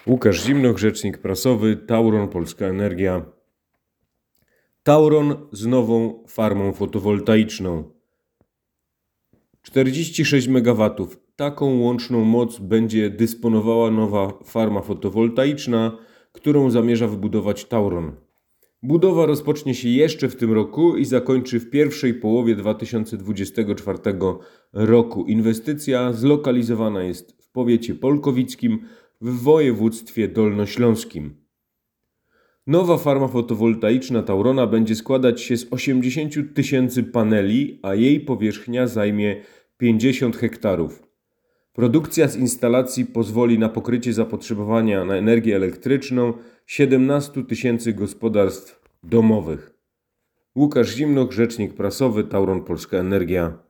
Łukasz Zimnoch, rzecznik prasowy, Tauron Polska Energia. Tauron z nową farmą fotowoltaiczną. 46 MW. Taką łączną moc będzie dysponowała nowa farma fotowoltaiczna, którą zamierza wybudować Tauron. Budowa rozpocznie się jeszcze w tym roku i zakończy w pierwszej połowie 2024 roku. Inwestycja zlokalizowana jest w powiecie polkowickim w województwie dolnośląskim. Nowa farma fotowoltaiczna Taurona będzie składać się z 80 000 paneli, a jej powierzchnia zajmie 50 hektarów. Produkcja z instalacji pozwoli na pokrycie zapotrzebowania na energię elektryczną 17 000 gospodarstw domowych. Łukasz Zimnoch, rzecznik prasowy, Tauron Polska Energia.